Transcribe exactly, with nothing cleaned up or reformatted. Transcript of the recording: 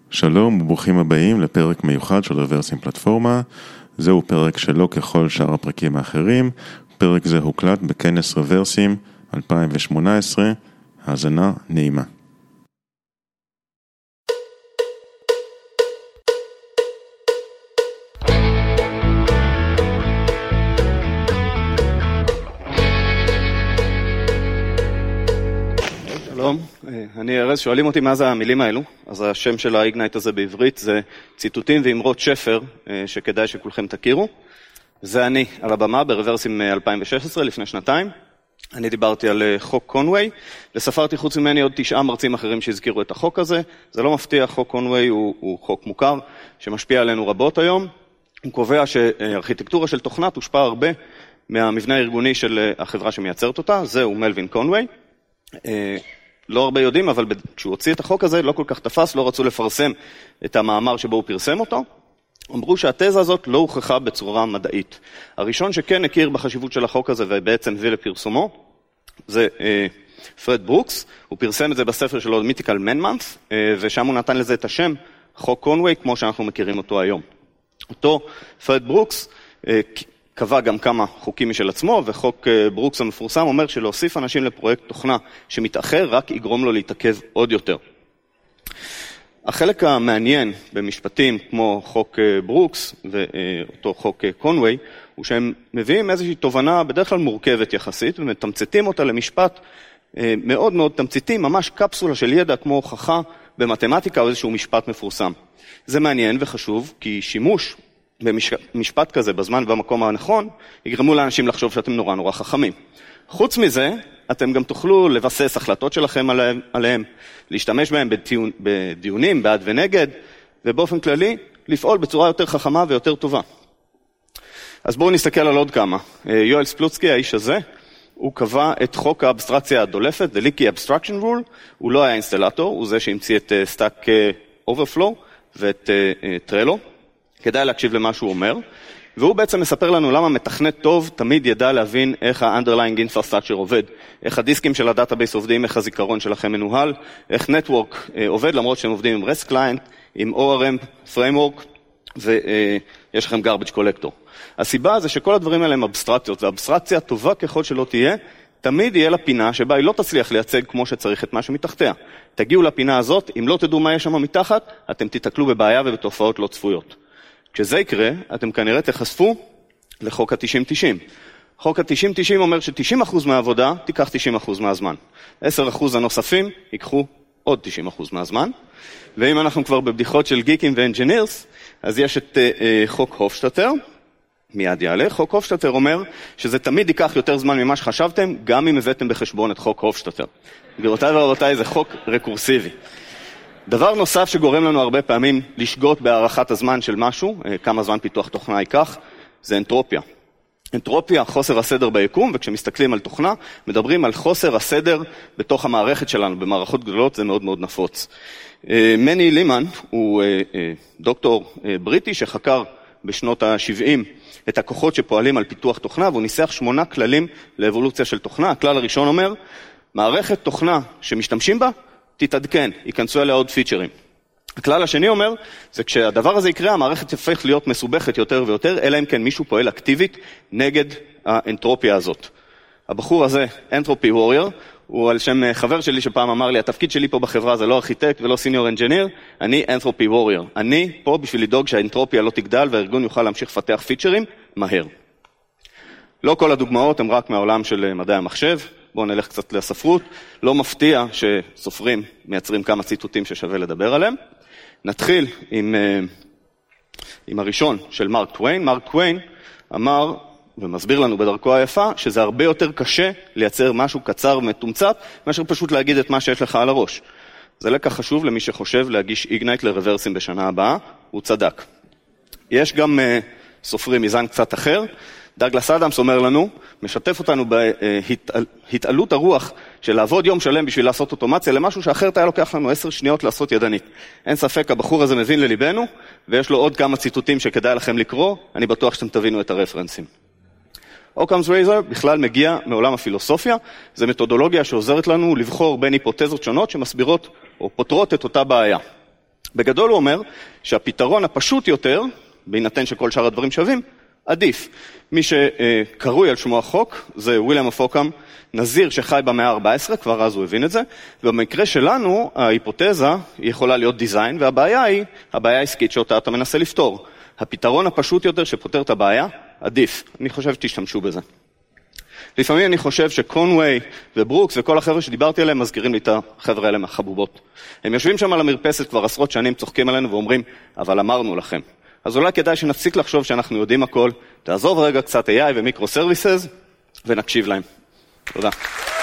שלום וברוכים הבאים לפרק מיוחד של רוורסים פלטפורמה. זהו פרק שלא ככל שאר הפרקים האחרים. פרק זה הוקלט בכנס רוורסים אלפיים שמונה עשרה. האזנה נעימה. שלום, אני ארז, שואלים אותי מה זה המילים האלו, אז השם של האיגנייט הזה בעברית זה ציטוטים ואמרות שפר שכדאי שכולכם תכירו. זה אני על הבמה ברוורסים אלפיים ושש עשרה לפני שנתיים. אני דיברתי על חוק קונווי, וספרתי חוץ ממני עוד תשעה מרצים אחרים שהזכירו את החוק הזה. זה לא מפתיע, חוק קונווי הוא, הוא חוק מוכר שמשפיע עלינו רבות היום. הוא קובע שארכיטקטורה של תוכנה תושפע הרבה מהמבנה הארגוני של החברה שמייצרת אותה. זהו מלווין קונווי. לא הרבה יודעים, אבל כשהוא הוציא את החוק הזה לא כל כך תפס, לא רצו לפרסם את המאמר שבו הוא פרסם אותו. אמרו שהתזה הזאת לא הוכחה בצורה מדעית. הראשון שכן הכיר בחשיבות של החוק הזה ובעצם הביא לפרסומו, זה אה, פרד ברוקס. הוא פרסם את זה בספר שלו, מיתיקל מן מאנת', אה, ושם הוא נתן לזה את השם, חוק קונווי, כמו שאנחנו מכירים אותו היום. אותו פרד ברוקס אה, קבע גם כמה חוקים משל עצמו, וחוק אה, ברוקס המפורסם אומר שלהוסיף אנשים לפרויקט תוכנה שמתאחר רק יגרום לו להתעכב עוד יותר. החלק המעניין במשפטים כמו חוק ברוקס ואותו חוק קונווי, הוא שהם מביאים איזושהי תובנה בדרך כלל מורכבת יחסית, ומתמצתים אותה למשפט מאוד מאוד תמציתי, ממש קפסולה של ידע כמו הוכחה במתמטיקה או איזשהו משפט מפורסם. זה מעניין וחשוב, כי שימוש במשפט כזה בזמן ובמקום הנכון, יגרמו לאנשים לחשוב שאתם נורא נורא חכמים. חוץ מזה, אתם גם תוכלו לבסס החלטות שלכם עליהם, עליהם להשתמש בהם בדיון, בדיונים, בעד ונגד, ובאופן כללי, לפעול בצורה יותר חכמה ויותר טובה. אז בואו נסתכל על עוד כמה. יואל ספלוצקי, האיש הזה, הוא קבע את חוק האבסטרקציה הדולפת, the leaky abstraction rule. הוא לא היה אינסטלטור, הוא זה שהמציא את Stack Overflow ואת טרלו. כדאי להקשיב למה שהוא אומר. והוא בעצם מספר לנו למה מתכנת טוב תמיד ידע להבין איך ה-underlying infrastructure עובד, איך הדיסקים של הדאטאבייס עובדים, איך הזיכרון שלכם מנוהל, איך נטוורק עובד למרות שהם עובדים עם REST client, עם O R M framework, ויש לכם garbage collector. הסיבה זה שכל הדברים האלה הם אבסטרקציות, והאבסטרקציה טובה ככל שלא תהיה, תמיד יהיה לה פינה שבה היא לא תצליח לייצג כמו שצריך את מה שמתחתיה. תגיעו לפינה הזאת, אם לא תדעו מה יש שם מתחת, אתם תתקלו בבעיה ובתופעות לא צפויות. כשזה יקרה, אתם כנראה תחשפו לחוק ה-תשעים תשעים. חוק ה-תשעים תשעים אומר ש-תשעים אחוז מהעבודה תיקח תשעים אחוז מהזמן. עשרה אחוז הנוספים ייקחו עוד תשעים אחוז מהזמן. ואם אנחנו כבר בבדיחות של גיקים ואנג'ינירס, אז יש את uh, חוק הופשטאטר, מיד יעלה. חוק הופשטאטר אומר שזה תמיד ייקח יותר זמן ממה שחשבתם, גם אם הבאתם בחשבון את חוק הופשטאטר. גבירותיי ורבותיי, זה חוק רקורסיבי. דבר נוסף שגורם לנו הרבה פעמים לשגות בהערכת הזמן של משהו, כמה זמן פיתוח תוכנה ייקח, זה אנטרופיה. אנטרופיה, חוסר הסדר ביקום, וכשמסתכלים על תוכנה, מדברים על חוסר הסדר בתוך המערכת שלנו, במערכות גדולות זה מאוד מאוד נפוץ. מני לימן הוא דוקטור בריטי שחקר בשנות ה-שבעים את הכוחות שפועלים על פיתוח תוכנה, והוא ניסח שמונה כללים לאבולוציה של תוכנה. הכלל הראשון אומר, מערכת תוכנה שמשתמשים בה, תתעדכן, ייכנסו אליה עוד פיצ'רים. הכלל השני אומר, זה כשהדבר הזה יקרה, המערכת תפך להיות מסובכת יותר ויותר, אלא אם כן מישהו פועל אקטיבית נגד האנטרופיה הזאת. הבחור הזה, אנתרופי ווריור, הוא על שם חבר שלי שפעם אמר לי, התפקיד שלי פה בחברה זה לא ארכיטקט ולא סיניור אנג'יניר, אני אנתרופי ווריור. אני פה בשביל לדאוג שהאנטרופיה לא תגדל והארגון יוכל להמשיך לפתח פיצ'רים מהר. לא כל הדוגמאות הן רק מהעולם של מדעי המחשב. בואו נלך קצת לספרות. לא מפתיע שסופרים מייצרים כמה ציטוטים ששווה לדבר עליהם. נתחיל עם, עם הראשון של מרק טוויין. מרק טוויין אמר ומסביר לנו בדרכו היפה שזה הרבה יותר קשה לייצר משהו קצר ומתומצת מאשר פשוט להגיד את מה שיש לך על הראש. זה לקח חשוב למי שחושב להגיש איגנייט לרוורסים בשנה הבאה. הוא צדק. יש גם uh, סופרים מזן קצת אחר. דאגלס אדמס אומר לנו, משתף אותנו בהתעלות הרוח של לעבוד יום שלם בשביל לעשות אוטומציה למשהו שאחרת היה לוקח לנו עשר שניות לעשות ידנית. אין ספק, הבחור הזה מבין לליבנו, ויש לו עוד כמה ציטוטים שכדאי לכם לקרוא, אני בטוח שאתם תבינו את הרפרנסים. אוקאמס רייזר בכלל מגיע מעולם הפילוסופיה, זה מתודולוגיה שעוזרת לנו לבחור בין היפותזות שונות שמסבירות או פותרות את אותה בעיה. בגדול הוא אומר שהפתרון הפשוט יותר, בהינתן שכל שאר הדברים שווים, עדיף. מי שקרוי על שמו החוק זה וויליאם אוף אוקאם, נזיר שחי במאה ה-ארבע עשרה, כבר אז הוא הבין את זה, ובמקרה שלנו ההיפותזה היא יכולה להיות דיזיין, והבעיה היא, הבעיה העסקית שאותה אתה מנסה לפתור. הפתרון הפשוט יותר שפותר את הבעיה, עדיף. אני חושב שתשתמשו בזה. לפעמים אני חושב שקונווי וברוקס וכל החבר'ה שדיברתי עליהם מזכירים לי את החבר'ה האלה מהחבובות. הם יושבים שם על המרפסת כבר עשרות שנים, צוחקים עלינו ואומרים, אבל אמרנו לכם. אז אולי כדאי שנפסיק לחשוב שאנחנו יודעים הכל, תעזוב רגע קצת איי איי ומיקרו סרוויסס ונקשיב להם. תודה.